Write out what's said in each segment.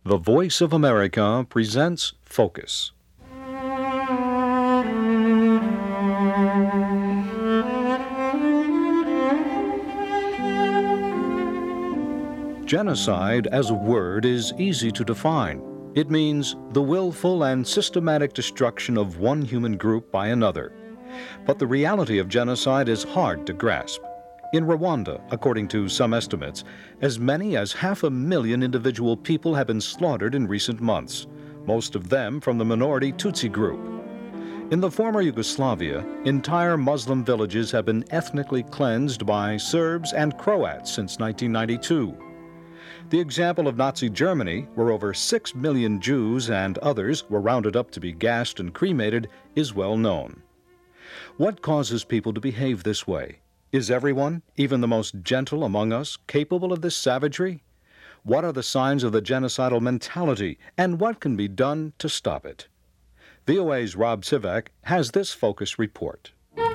The Voice of America presents Focus. Genocide as a word is easy to define. It means the willful and systematic destruction of one human group by another. But the reality of genocide is hard to grasp. In Rwanda, according to some estimates, as many as 500,000 individual people have been slaughtered in recent months, most of them from the minority Tutsi group. In the former Yugoslavia, entire Muslim villages have been ethnically cleansed by Serbs and Croats since 1992. The example of Nazi Germany, where over 6 million Jews and others were rounded up to be gassed and cremated, is well known. What causes people to behave this way? Is everyone, even the most gentle among us, capable of this savagery? What are the signs of the genocidal mentality, and what can be done to stop it? VOA's Rob Sivak has this Focus report.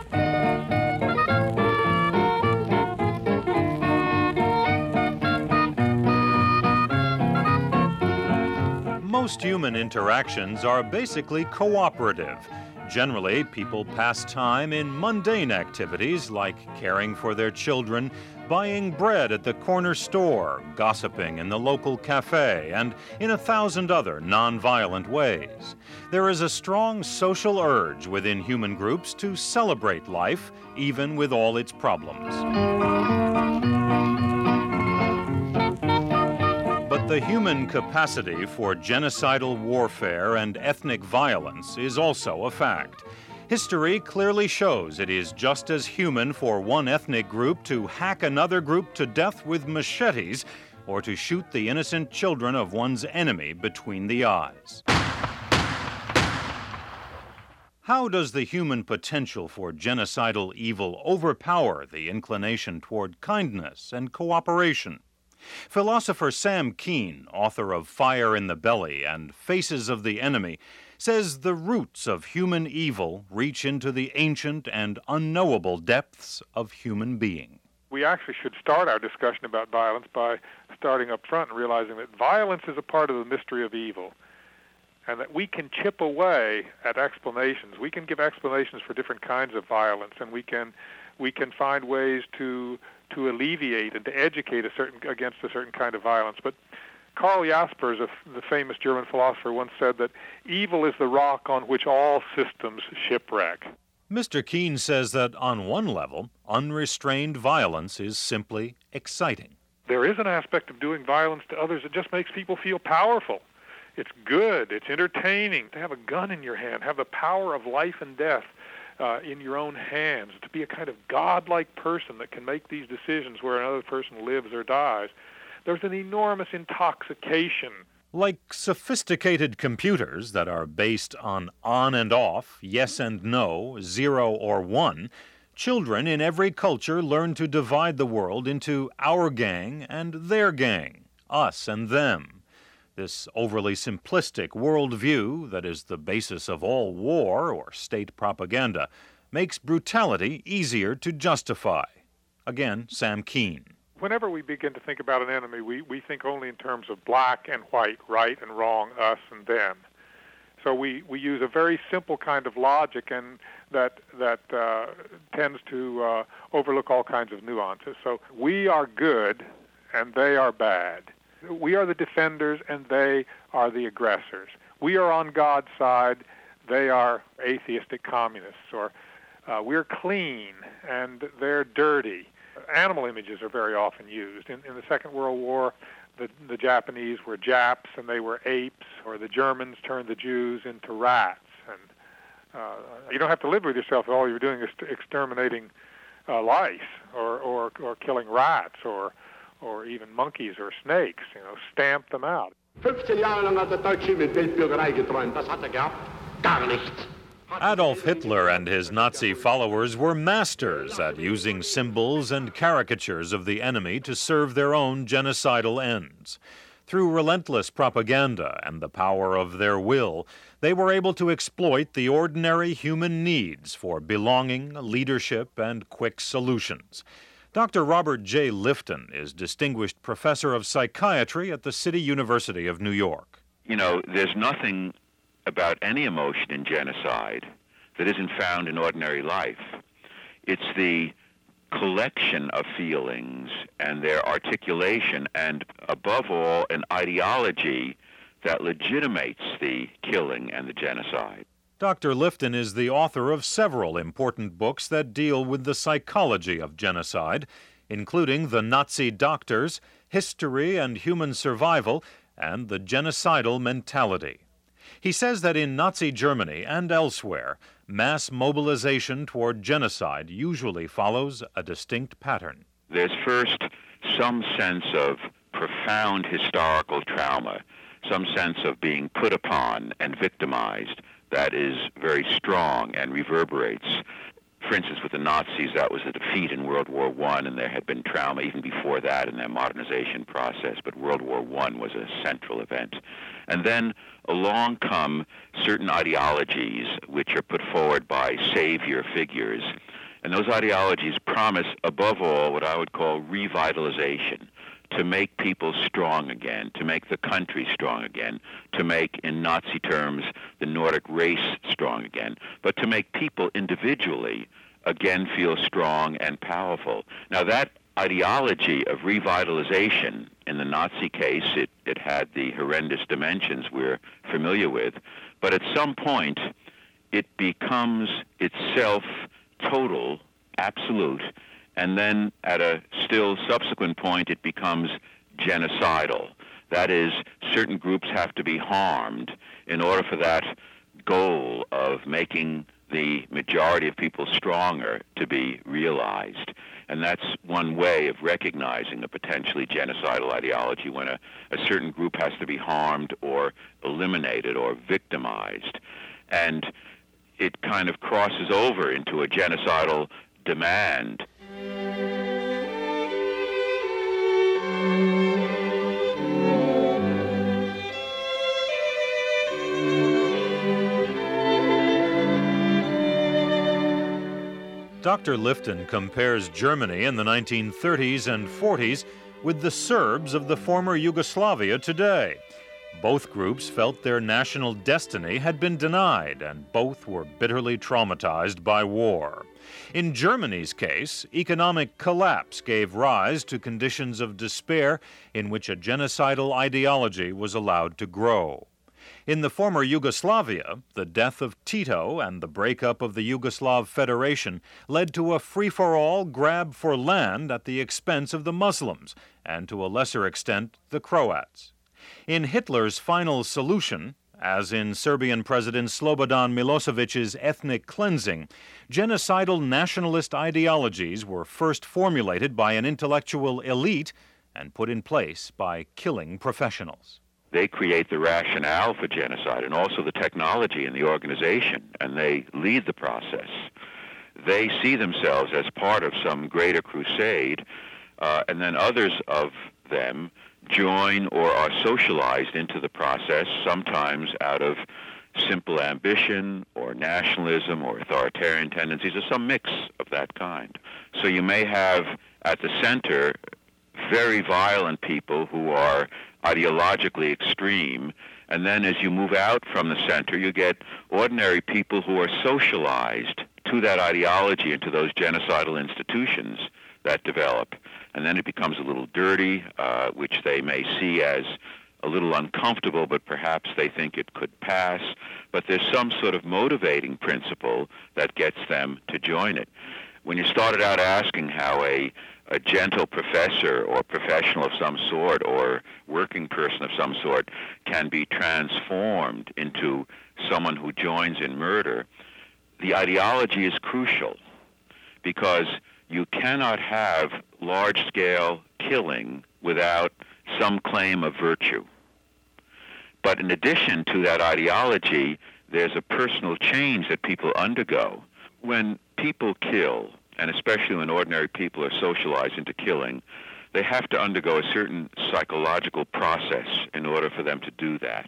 Most human interactions are basically cooperative. Generally, people pass time in mundane activities like caring for their children, buying bread at the corner store, gossiping in the local cafe, and in 1,000 other nonviolent ways. There is a strong social urge within human groups to celebrate life, even with all its problems. But the human capacity for genocidal warfare and ethnic violence is also a fact. History clearly shows it is just as human for one ethnic group to hack another group to death with machetes or to shoot the innocent children of one's enemy between the eyes. How does the human potential for genocidal evil overpower the inclination toward kindness and cooperation? Philosopher Sam Keen, author of Fire in the Belly and Faces of the Enemy, says the roots of human evil reach into the ancient and unknowable depths of human being. We actually should start our discussion about violence by starting up front and realizing that violence is a part of the mystery of evil, and that we can chip away at explanations. We can give explanations for different kinds of violence, and we can find ways to alleviate and to educate against a certain kind of violence. But Karl Jaspers, the famous German philosopher, once said that evil is the rock on which all systems shipwreck. Mr. Keen says that on one level, unrestrained violence is simply exciting. There is an aspect of doing violence to others that just makes people feel powerful. It's good, it's entertaining to have a gun in your hand, have the power of life and death in your own hands, to be a kind of godlike person that can make these decisions where another person lives or dies. There's an enormous intoxication. Like sophisticated computers that are based on and off, yes and no, 0 or 1, children in every culture learn to divide the world into our gang and their gang, us and them. This overly simplistic worldview that is the basis of all war or state propaganda makes brutality easier to justify. Again, Sam Keen. Whenever we begin to think about an enemy, we think only in terms of black and white, right and wrong, us and them. So we use a very simple kind of logic, and that tends to overlook all kinds of nuances. So we are good and they are bad. We are the defenders and they are the aggressors. We are on God's side, they are atheistic communists. Or we're clean and they're dirty. Animal images are very often used. In the Second World War, the Japanese were Japs and they were apes, or the Germans turned the Jews into rats. And you don't have to live with yourself if all you're doing is exterminating lice or killing rats or even monkeys or snakes, stamp them out. 15 Jahre lang hat der Deutsche mit Weltbürgerei geträumt. Das hat gehabt? Gar nichts. Adolf Hitler and his Nazi followers were masters at using symbols and caricatures of the enemy to serve their own genocidal ends. Through relentless propaganda and the power of their will, they were able to exploit the ordinary human needs for belonging, leadership, and quick solutions. Dr. Robert J. Lifton is Distinguished Professor of Psychiatry at the City University of New York. You know, there's nothing about any emotion in genocide that isn't found in ordinary life. It's the collection of feelings and their articulation and, above all, an ideology that legitimates the killing and the genocide. Dr. Lifton is the author of several important books that deal with the psychology of genocide, including The Nazi Doctors, History and Human Survival, and The Genocidal Mentality. He says that in Nazi Germany and elsewhere, mass mobilization toward genocide usually follows a distinct pattern. There's first some sense of profound historical trauma, some sense of being put upon and victimized that is very strong and reverberates. For instance, with the Nazis, that was a defeat in World War I, and there had been trauma even before that in their modernization process, but World War I was a central event. And then along come certain ideologies which are put forward by savior figures, and those ideologies promise, above all, what I would call revitalization, to make people strong again, to make the country strong again, to make, in Nazi terms, the Nordic race strong again, but to make people individually again feel strong and powerful. Now that ideology of revitalization, in the Nazi case, it had the horrendous dimensions we're familiar with, but at some point it becomes itself total, absolute, and then at a still subsequent point it becomes genocidal. That is, certain groups have to be harmed in order for that goal of making the majority of people stronger to be realized. And that's one way of recognizing a potentially genocidal ideology, when a certain group has to be harmed or eliminated or victimized. And it kind of crosses over into a genocidal demand. Dr. Lifton compares Germany in the 1930s and 40s with the Serbs of the former Yugoslavia today. Both groups felt their national destiny had been denied, and both were bitterly traumatized by war. In Germany's case, economic collapse gave rise to conditions of despair in which a genocidal ideology was allowed to grow. In the former Yugoslavia, the death of Tito and the breakup of the Yugoslav Federation led to a free-for-all grab for land at the expense of the Muslims, and to a lesser extent, the Croats. In Hitler's final solution, as in Serbian President Slobodan Milosevic's ethnic cleansing, genocidal nationalist ideologies were first formulated by an intellectual elite and put in place by killing professionals. They create the rationale for genocide and also the technology and the organization, and they lead the process. They see themselves as part of some greater crusade, and then others of them join or are socialized into the process, sometimes out of simple ambition or nationalism or authoritarian tendencies or some mix of that kind. So you may have at the center very violent people who are ideologically extreme, and then as you move out from the center, you get ordinary people who are socialized to that ideology and to those genocidal institutions that develop. And then it becomes a little dirty, which they may see as a little uncomfortable, but perhaps they think it could pass. But there's some sort of motivating principle that gets them to join it. When you started out asking how a gentle professor or professional of some sort or working person of some sort can be transformed into someone who joins in murder, the ideology is crucial, because you cannot have large-scale killing without some claim of virtue. But in addition to that ideology, there's a personal change that people undergo. When people kill, and especially when ordinary people are socialized into killing, they have to undergo a certain psychological process in order for them to do that.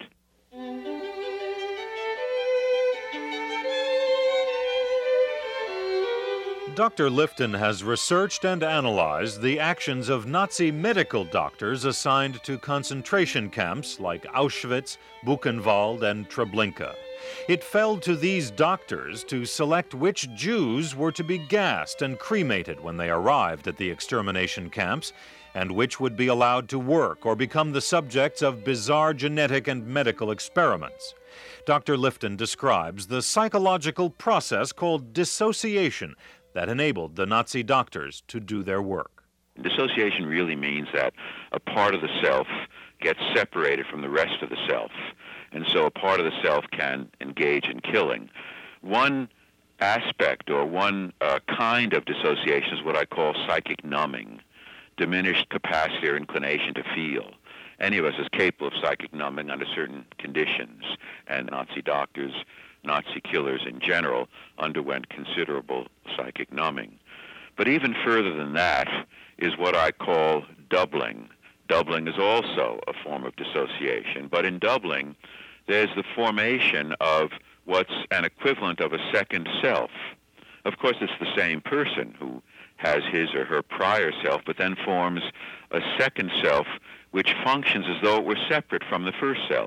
Dr. Lifton has researched and analyzed the actions of Nazi medical doctors assigned to concentration camps like Auschwitz, Buchenwald, and Treblinka. It fell to these doctors to select which Jews were to be gassed and cremated when they arrived at the extermination camps, and which would be allowed to work or become the subjects of bizarre genetic and medical experiments. Dr. Lifton describes the psychological process called dissociation that enabled the Nazi doctors to do their work. Dissociation really means that a part of the self gets separated from the rest of the self, and so a part of the self can engage in killing. One aspect or one kind of dissociation is what I call psychic numbing, diminished capacity or inclination to feel. Any of us is capable of psychic numbing under certain conditions, and Nazi doctors, Nazi killers in general, underwent considerable psychic numbing. But even further than that is what I call doubling. Doubling is also a form of dissociation, but in doubling, there's the formation of what's an equivalent of a second self. Of course, it's the same person who has his or her prior self, but then forms a second self which functions as though it were separate from the first self.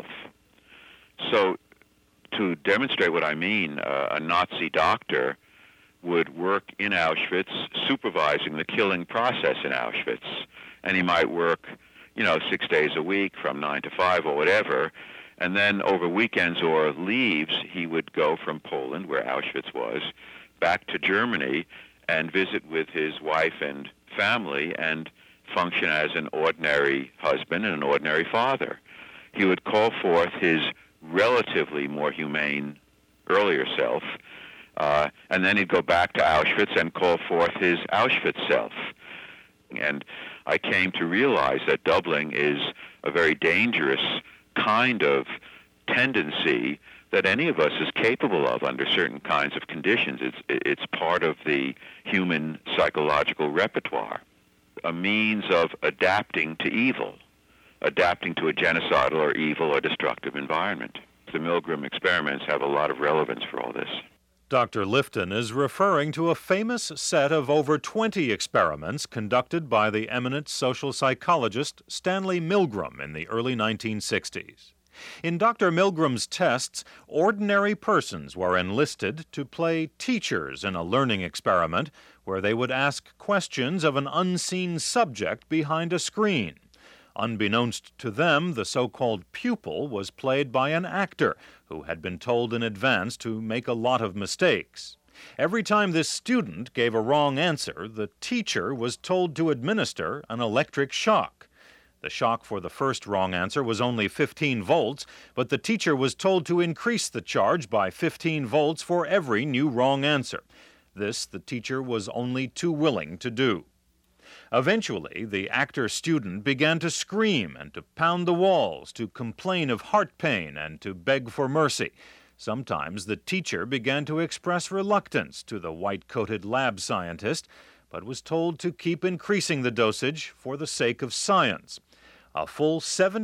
So, to demonstrate what I mean, a Nazi doctor would work in Auschwitz supervising the killing process in Auschwitz. And he might work, 6 days a week from 9 to 5 or whatever. And then over weekends or leaves, he would go from Poland, where Auschwitz was, back to Germany and visit with his wife and family and function as an ordinary husband and an ordinary father. He would call forth his relatively more humane earlier self, and then he'd go back to Auschwitz and call forth his Auschwitz self. And I came to realize that doubling is a very dangerous kind of tendency that any of us is capable of under certain kinds of conditions. It's part of the human psychological repertoire, a means of adapting to evil, adapting to a genocidal or evil or destructive environment. The Milgram experiments have a lot of relevance for all this. Dr. Lifton is referring to a famous set of over 20 experiments conducted by the eminent social psychologist Stanley Milgram in the early 1960s. In Dr. Milgram's tests, ordinary persons were enlisted to play teachers in a learning experiment where they would ask questions of an unseen subject behind a screen. Unbeknownst to them, the so-called pupil was played by an actor who had been told in advance to make a lot of mistakes. Every time this student gave a wrong answer, the teacher was told to administer an electric shock. The shock for the first wrong answer was only 15 volts, but the teacher was told to increase the charge by 15 volts for every new wrong answer. This the teacher was only too willing to do. Eventually, the actor-student began to scream and to pound the walls, to complain of heart pain and to beg for mercy. Sometimes the teacher began to express reluctance to the white-coated lab scientist, but was told to keep increasing the dosage for the sake of science. A full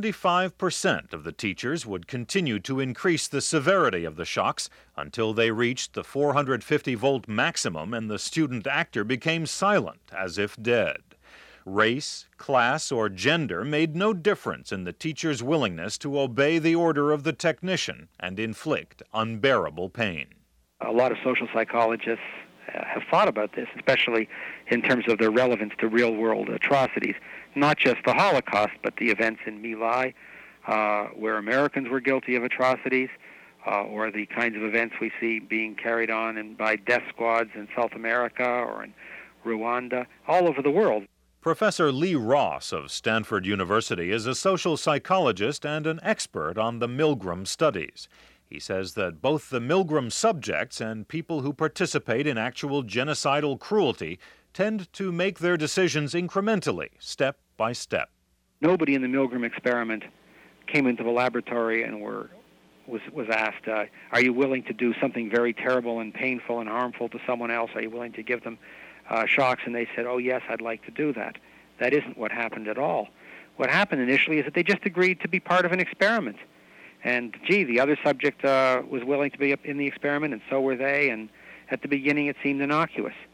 75% of the teachers would continue to increase the severity of the shocks until they reached the 450-volt maximum and the student actor became silent, as if dead. Race, class, or gender made no difference in the teacher's willingness to obey the order of the technician and inflict unbearable pain. A lot of social psychologists have thought about this, especially in terms of their relevance to real-world atrocities, not just the Holocaust, but the events in My Lai, where Americans were guilty of atrocities, or the kinds of events we see being carried on by death squads in South America or in Rwanda, all over the world. Professor Lee Ross of Stanford University is a social psychologist and an expert on the Milgram studies. He says that both the Milgram subjects and people who participate in actual genocidal cruelty tend to make their decisions incrementally, step by step. Nobody in the Milgram experiment came into the laboratory and was asked, are you willing to do something very terrible and painful and harmful to someone else? Are you willing to give them shocks? And they said, oh, yes, I'd like to do that. That isn't what happened at all. What happened initially is that they just agreed to be part of an experiment. And, the other subject was willing to be in the experiment, and so were they, and at the beginning it seemed innocuous.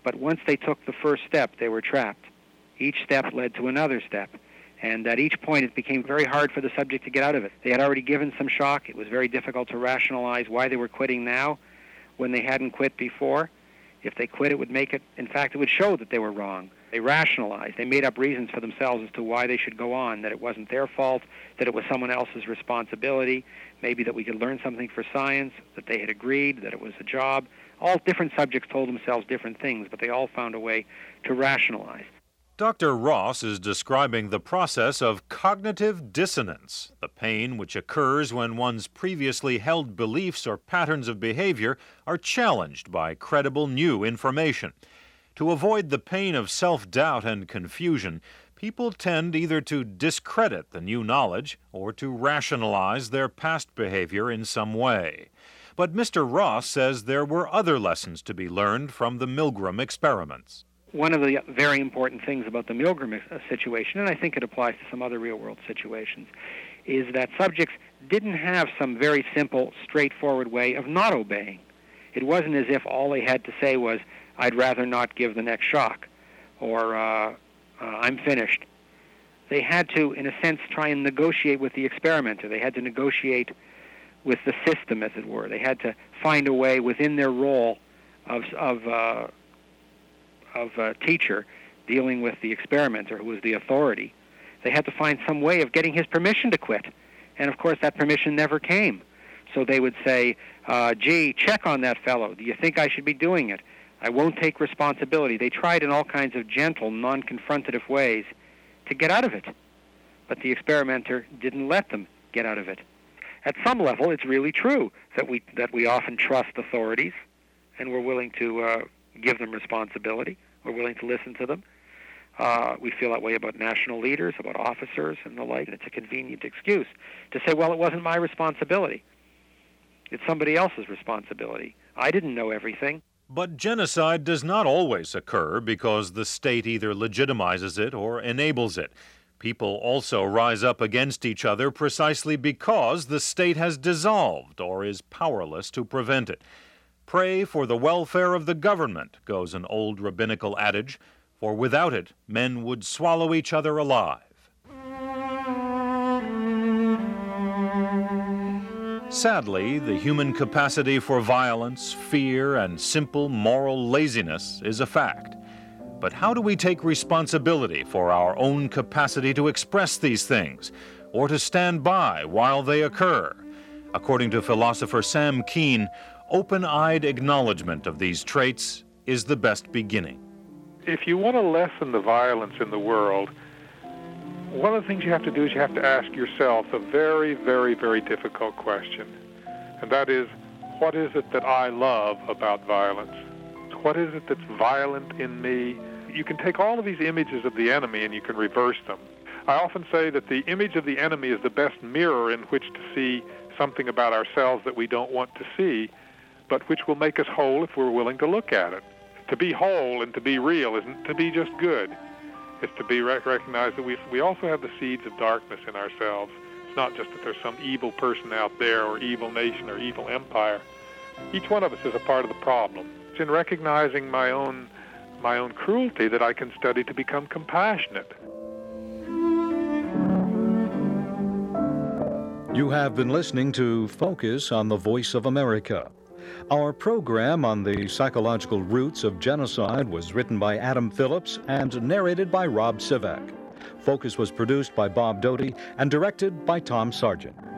But once they took the first step, they were trapped. Each step led to another step. And at each point, it became very hard for the subject to get out of it. They had already given some shock. It was very difficult to rationalize why they were quitting now when they hadn't quit before. If they quit, it would make it, in fact, it would show that they were wrong. They rationalized. They made up reasons for themselves as to why they should go on, that it wasn't their fault, that it was someone else's responsibility, maybe that we could learn something for science, that they had agreed, that it was a job. All different subjects told themselves different things, but they all found a way to rationalize. Dr. Ross is describing the process of cognitive dissonance, the pain which occurs when one's previously held beliefs or patterns of behavior are challenged by credible new information. To avoid the pain of self-doubt and confusion, people tend either to discredit the new knowledge or to rationalize their past behavior in some way. But Mr. Ross says there were other lessons to be learned from the Milgram experiments. One of the very important things about the Milgram situation, and I think it applies to some other real-world situations, is that subjects didn't have some very simple, straightforward way of not obeying. It wasn't as if all they had to say was, "I'd rather not give the next shock," or "I'm finished." They had to, in a sense, try and negotiate with the experimenter. They had to negotiate with the system, as it were. They had to find a way within their role of teacher dealing with the experimenter, who was the authority. They had to find some way of getting his permission to quit. And, of course, that permission never came. So they would say, "Gee, check on that fellow. Do you think I should be doing it? I won't take responsibility." They tried in all kinds of gentle, non-confrontative ways to get out of it. But the experimenter didn't let them get out of it. At some level, it's really true that we often trust authorities, and we're willing to give them responsibility. We're willing to listen to them. We feel that way about national leaders, about officers, and the like. And it's a convenient excuse to say, "Well, it wasn't my responsibility. It's somebody else's responsibility. I didn't know everything." But genocide does not always occur because the state either legitimizes it or enables it. People also rise up against each other precisely because the state has dissolved or is powerless to prevent it. "Pray for the welfare of the government," goes an old rabbinical adage, for without it, men would swallow each other alive. Sadly, the human capacity for violence, fear, and simple moral laziness is a fact. But how do we take responsibility for our own capacity to express these things, or to stand by while they occur? According to philosopher Sam Keen, open-eyed acknowledgement of these traits is the best beginning. If you want to lessen the violence in the world, one of the things you have to do is you have to ask yourself a very, very, very difficult question. And that is, what is it that I love about violence? What is it that's violent in me? You can take all of these images of the enemy and you can reverse them. I often say that the image of the enemy is the best mirror in which to see something about ourselves that we don't want to see, but which will make us whole if we're willing to look at it. To be whole and to be real isn't to be just good. It's to be recognize that we also have the seeds of darkness in ourselves. It's not just that there's some evil person out there or evil nation or evil empire. Each one of us is a part of the problem. It's in recognizing my own cruelty that I can study to become compassionate. You have been listening to Focus on the Voice of America. Our program on the psychological roots of genocide was written by Adam Phillips and narrated by Rob Sivak. Focus was produced by Bob Doty and directed by Tom Sargent.